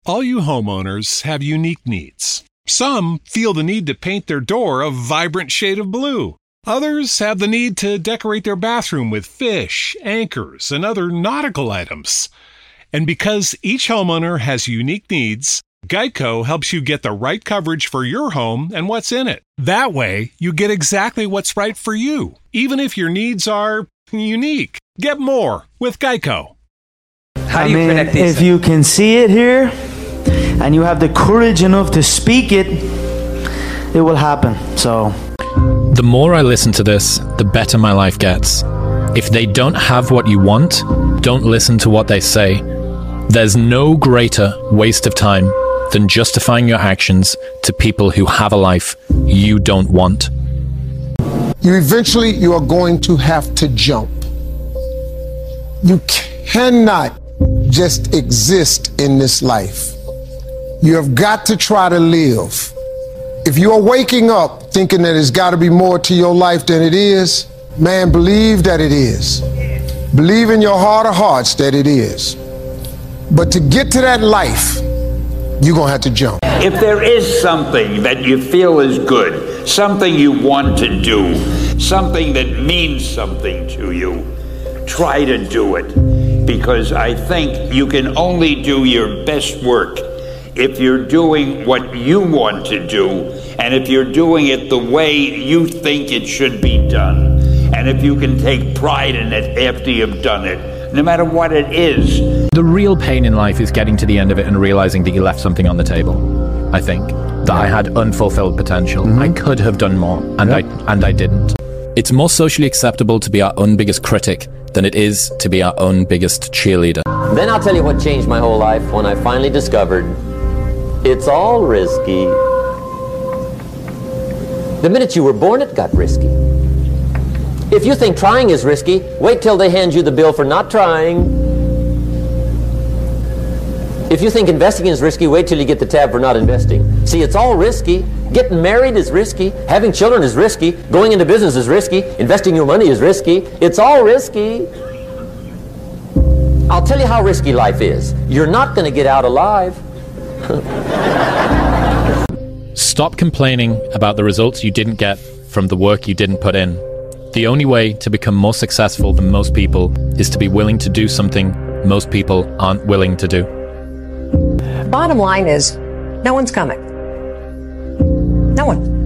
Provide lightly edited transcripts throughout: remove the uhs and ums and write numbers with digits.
All you homeowners have unique needs. Some feel the need to paint their door a vibrant shade of blue. Others have the need to decorate their bathroom with fish, anchors, and other nautical items. And because each homeowner has unique needs, Geico helps you get the right coverage for your home and what's in it. That way, you get exactly what's right for you, even if your needs are unique. Get more with Geico. How do you predict these if things? you can see it here and you have the courage enough to speak it, it will happen. So the more I listen to this, the better my life gets. If they don't have what you want, don't listen to what they say. There's no greater waste of time than justifying your actions to people who have a life you don't want. You are going to have to jump. You cannot just exist in this life. You have got to try to live. If you are waking up thinking that there's got to be more to your life than it is, man, believe that it is. Believe in your heart of hearts that it is. But to get to that life, you're going to have to jump. If there is something that you feel is good, something you want to do, something that means something to you, try to do it. Because I think you can only do your best work if you're doing what you want to do, and if you're doing it the way you think it should be done, and if you can take pride in it after you've done it, no matter what it is. The real pain in life is getting to the end of it and realizing that you left something on the table. I think that I had unfulfilled potential. I could have done more, and I didn't. It's more socially acceptable to be our own biggest critic than it is to be our own biggest cheerleader. Then I'll tell you what changed my whole life when I finally discovered it's all risky. The minute you were born, it got risky. If you think trying is risky, wait till they hand you the bill for not trying. If you think investing is risky, wait till you get the tab for not investing. See, it's all risky. Getting married is risky. Having children is risky. Going into business is risky. Investing your money is risky. It's all risky. I'll tell you how risky life is. You're not going to get out alive. Stop complaining about the results you didn't get from the work you didn't put in. The only way to become more successful than most people is to be willing to do something most people aren't willing to do. Bottom line is, no one's coming. No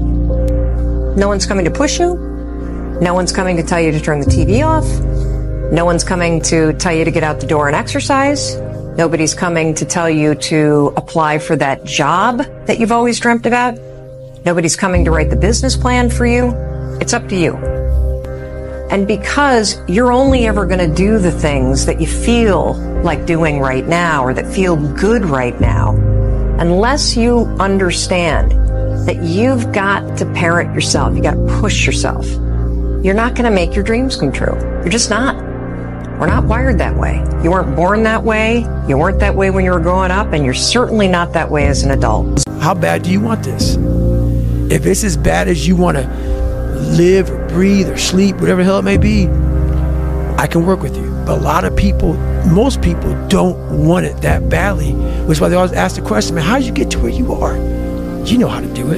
one. No one's coming to push you. No one's coming to tell you to turn the TV off. No one's coming to tell you to get out the door and exercise. Nobody's coming to tell you to apply for that job that you've always dreamt about. Nobody's coming to write the business plan for you. It's up to you. And because you're only ever going to do the things that you feel like doing right now or that feel good right now, unless you understand that you've got to parent yourself, you got to push yourself, you're not going to make your dreams come true. You're just not. We're not wired that way. You weren't born that way. You weren't that way when you were growing up, and you're certainly not that way as an adult. How bad do you want this? If it's as bad as you want to live or breathe or sleep, whatever the hell it may be, I can work with you. But a lot of people, most people don't want it that badly, which is why they always ask the question, man, how did you get to where you are? You know how to do it.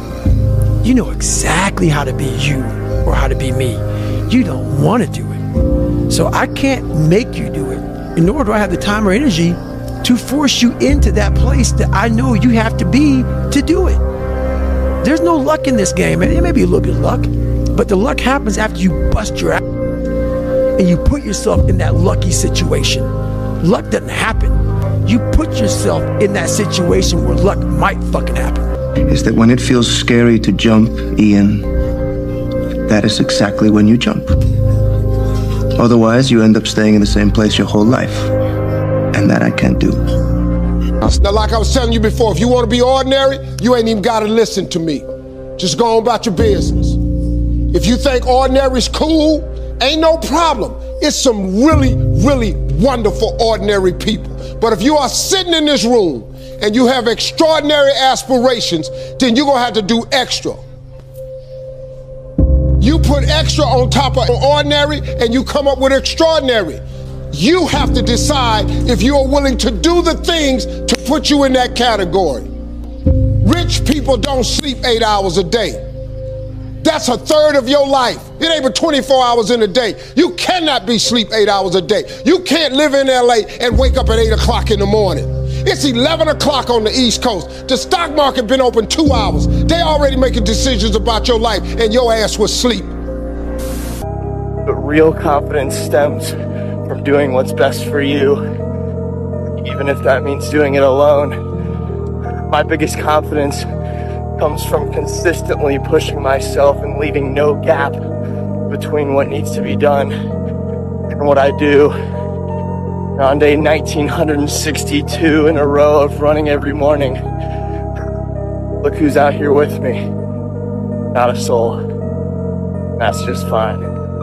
You know exactly how to be you or how to be me. You don't want to do it. So I can't make you do it, and nor do I have the time or energy to force you into that place that I know you have to be to do it. There's no luck in this game, and it may be a little bit of luck, but the luck happens after you bust your ass and you put yourself in that lucky situation. Luck doesn't happen. You put yourself in that situation where luck might fucking happen. Is that when it feels scary to jump, Ian, that is exactly when you jump. Otherwise, you end up staying in the same place your whole life. And that I can't do. Now, like I was telling you before, if you want to be ordinary, you ain't even got to listen to me. Just go on about your business. If you think ordinary is cool, ain't no problem. It's some really, really wonderful ordinary people. But if you are sitting in this room and you have extraordinary aspirations, then you're going to have to do extra. You put extra on top of ordinary and you come up with extraordinary. You have to decide if you are willing to do the things to put you in that category. Rich people don't sleep 8 hours a day. That's a third of your life. It ain't but 24 hours in a day. You cannot be sleep 8 hours a day. You can't live in LA and wake up at 8 o'clock in the morning. It's 11 o'clock on the East Coast. The stock market been open 2 hours. They already making decisions about your life and your ass was asleep. But real confidence stems from doing what's best for you, even if that means doing it alone. My biggest confidence comes from consistently pushing myself and leaving no gap between what needs to be done and what I do. On day 1962 in a row of running every morning, look who's out here with me. Not a soul. That's just fine.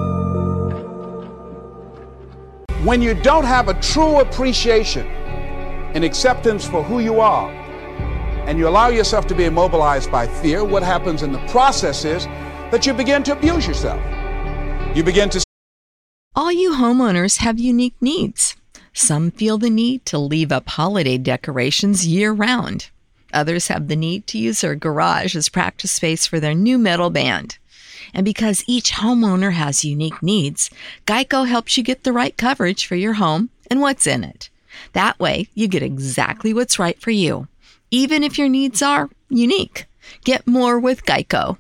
When you don't have a true appreciation and acceptance for who you are, and you allow yourself to be immobilized by fear, what happens in the process is that you begin to abuse yourself. You begin to... All you homeowners have unique needs. Some feel the need to leave up holiday decorations year-round. Others have the need to use their garage as practice space for their new metal band. And because each homeowner has unique needs, Geico helps you get the right coverage for your home and what's in it. That way, you get exactly what's right for you, even if your needs are unique. Get more with Geico.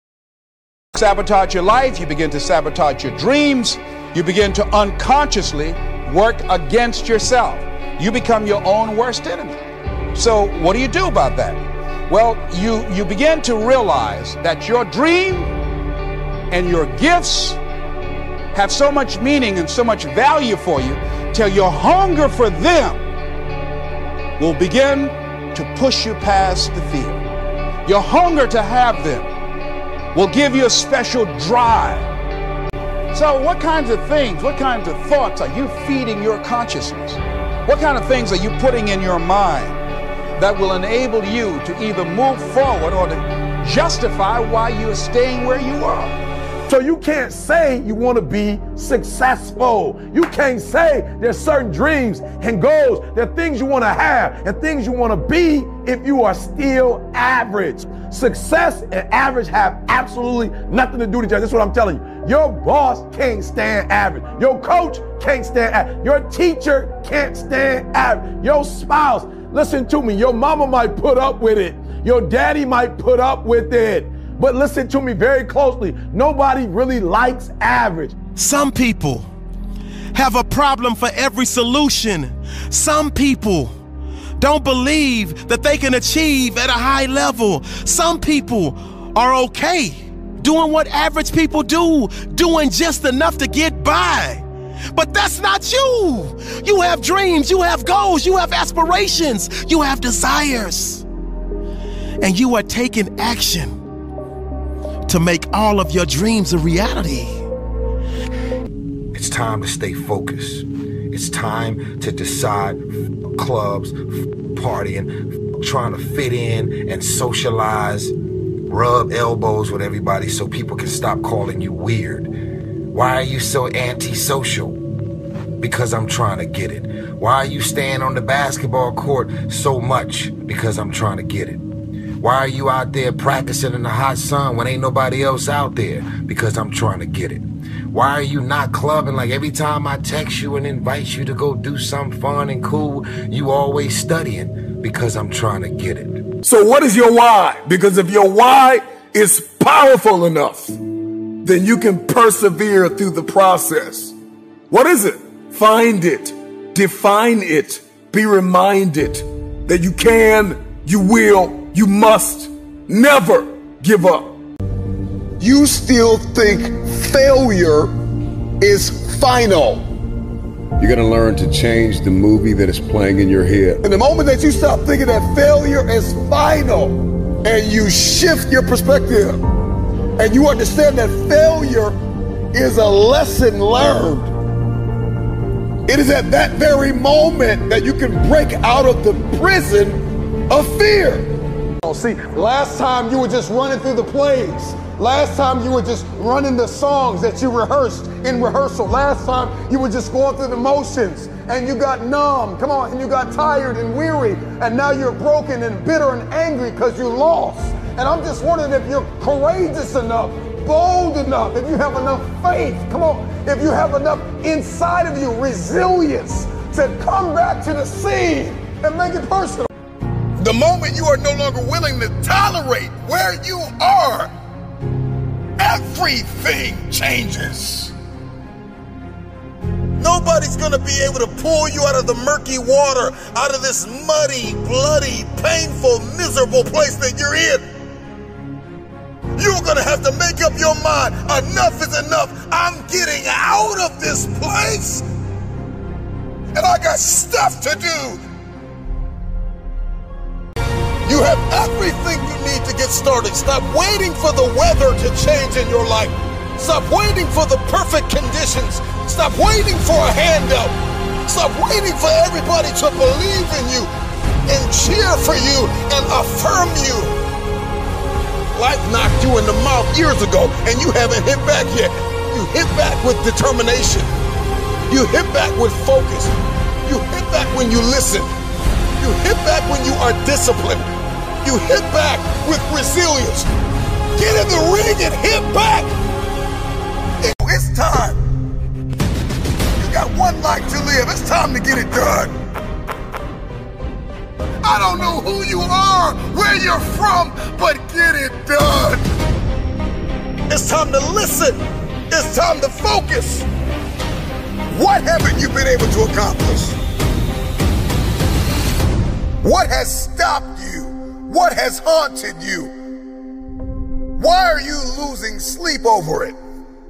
Sabotage your life, you begin to sabotage your dreams, you begin to unconsciously work against yourself. You become your own worst enemy. So what do you do about that? Well, you begin to realize that your dream and your gifts have so much meaning and so much value for you till your hunger for them will begin to push you past the fear. Your hunger to have them will give you a special drive. So what kinds of things, what kinds of thoughts are you feeding your consciousness? What kind of things are you putting in your mind that will enable you to either move forward or to justify why you're staying where you are? So you can't say you want to be successful. You can't say there's certain dreams and goals, there are things you want to have and things you want to be if you are still average. Success and average have absolutely nothing to do with each other. That's what I'm telling you. Your boss can't stand average. Your coach can't stand average. Your teacher can't stand average. Your spouse, listen to me, your mama might put up with it. Your daddy might put up with it. But listen to me very closely. Nobody really likes average. Some people have a problem for every solution. Some people don't believe that they can achieve at a high level. Some people are okay doing what average people do, doing just enough to get by. But that's not you. You have dreams, you have goals, you have aspirations, you have desires. And you are taking action to make all of your dreams a reality. It's time to stay focused. It's time to decide clubs, partying, trying to fit in and socialize, rub elbows with everybody so people can stop calling you weird. Why are you so antisocial? Because I'm trying to get it. Why are you staying on the basketball court so much? Because I'm trying to get it. Why are you out there practicing in the hot sun when ain't nobody else out there? Because I'm trying to get it. Why are you not clubbing like every time I text you and invite you to go do something fun and cool, you always studying? Because I'm trying to get it. So what is your why? Because if your why is powerful enough, then you can persevere through the process. What is it? Find it. Define it. Be reminded that you can, you will, you must never give up. You still think failure is final. You're going to learn to change the movie that is playing in your head. And the moment that you stop thinking that failure is final and you shift your perspective and you understand that failure is a lesson learned, it is at that very moment that you can break out of the prison of fear. See, last time you were just running through the plays. Last time you were just running the songs that you rehearsed in rehearsal. Last time you were just going through the motions and you got numb. Come on, and you got tired and weary. And now you're broken and bitter and angry because you lost. And I'm just wondering if you're courageous enough, bold enough, if you have enough faith, come on, if you have enough inside of you, resilience to come back to the scene and make it personal. The moment you are no longer willing to tolerate where you are, everything changes. Nobody's gonna be able to pull you out of the murky water, out of this muddy, bloody, painful, miserable place that you're in. You're gonna have to make up your mind, enough is enough. I'm getting out of this place, and I got stuff to do. You have everything you need to get started. Stop waiting for the weather to change in your life. Stop waiting for the perfect conditions. Stop waiting for a handout. Stop waiting for everybody to believe in you and cheer for you and affirm you. Life knocked you in the mouth years ago and you haven't hit back yet. You hit back with determination. You hit back with focus. You hit back when you listen. You hit back when you are disciplined. You hit back with resilience. Get in the ring and hit back. It's time. You got one life to live. It's time to get it done. I don't know who you are, where you're from, but get it done. It's time to listen. It's time to focus. What haven't you been able to accomplish? What has stopped you? What has haunted you? Why are you losing sleep over it?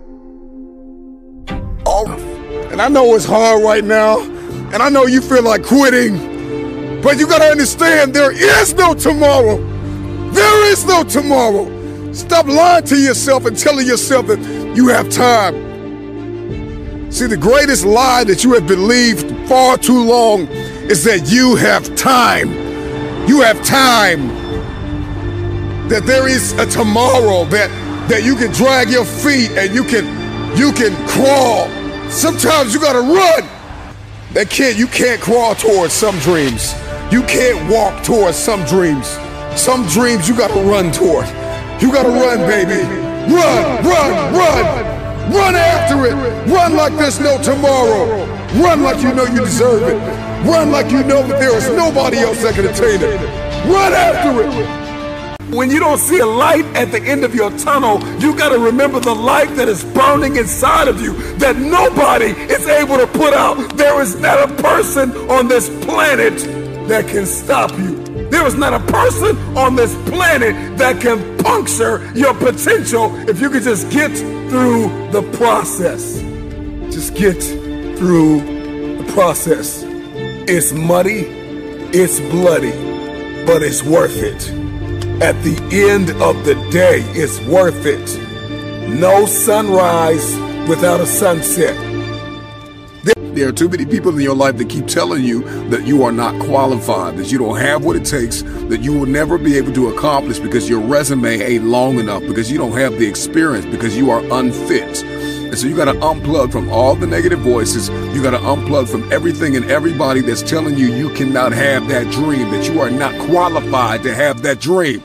And I know it's hard right now, and I know you feel like quitting, but you gotta understand there is no tomorrow. There is no tomorrow. Stop lying to yourself and telling yourself that you have time. See, the greatest lie that you have believed far too long is that you have time. You have time. That there is a tomorrow, that you can drag your feet and you can crawl. Sometimes you gotta run. You can't crawl towards some dreams. You can't walk towards some dreams. Some dreams you gotta run toward. You gotta run, baby. Run, run, run. Run after it. Run like there's no tomorrow. Run like you know you deserve it. Run like you know that there is nobody else that can attain it. Run after it. When you don't see a light at the end of your tunnel, you got to remember the light that is burning inside of you that nobody is able to put out. There is not a person on this planet that can stop you. There is not a person on this planet that can puncture your potential if you could just get through the process. Just get through the process. It's muddy, it's bloody, but it's worth it. At the end of the day, it's worth it. No sunrise without a sunset. There are too many people in your life that keep telling you that you are not qualified, that you don't have what it takes, that you will never be able to accomplish because your resume ain't long enough, because you don't have the experience, because you are unfit. And so you got to unplug from all the negative voices. You got to unplug from everything and everybody that's telling you you cannot have that dream, that you are not qualified to have that dream.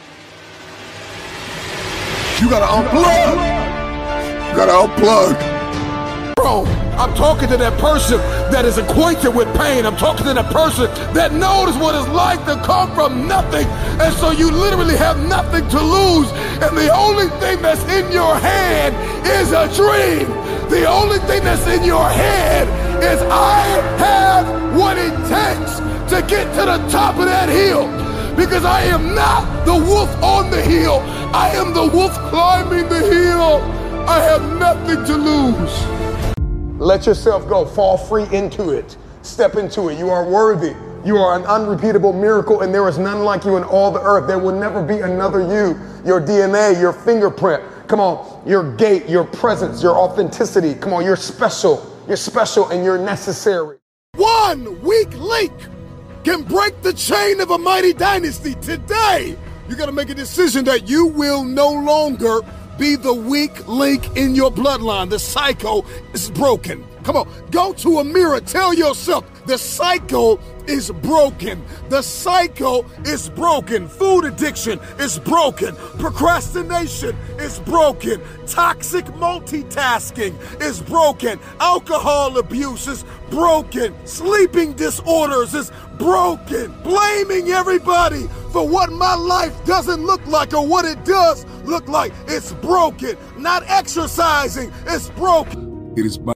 You got to unplug. You got to unplug. Bro, I'm talking to that person that is acquainted with pain. I'm talking to that person that knows what it's like to come from nothing. And so you literally have nothing to lose. And the only thing that's in your head is a dream. The only thing that's in your head is I have what it takes to get to the top of that hill. Because I am not the wolf on the hill. I am the wolf climbing the hill. I have nothing to lose. Let yourself go. Fall free into it. Step into it. You are worthy. You are an unrepeatable miracle, and there is none like you in all the earth. There will never be another you. Your DNA, your fingerprint. Come on. Your gait, your presence, your authenticity. Come on. You're special. You're special and you're necessary. One weak link can break the chain of a mighty dynasty. Today, You got to make a decision that you will no longer be the weak link in your bloodline. The cycle is broken. Come on, go to a mirror. Tell yourself the cycle is broken. The cycle is broken. Food addiction is broken. Procrastination is broken. Toxic multitasking is broken. Alcohol abuse is broken. Sleeping disorders is broken. Blaming everybody for what my life doesn't look like or what it does look like, it's broken. Not exercising, it's broken. It is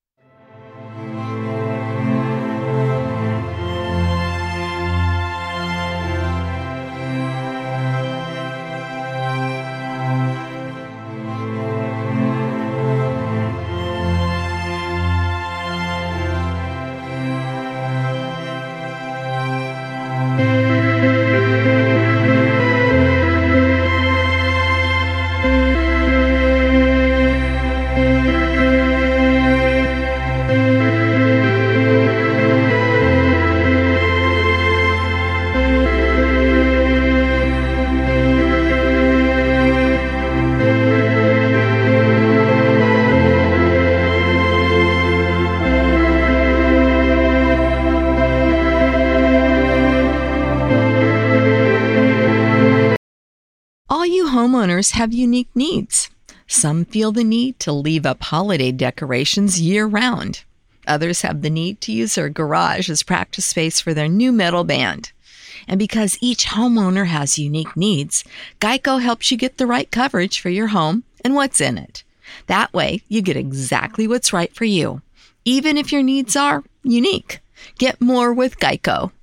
Homeowners have unique needs. Some feel the need to leave up holiday decorations year-round. Others have the need to use their garage as practice space for their new metal band. And because each homeowner has unique needs, Geico helps you get the right coverage for your home and what's in it. That way, you get exactly what's right for you, even if your needs are unique. Get more with Geico.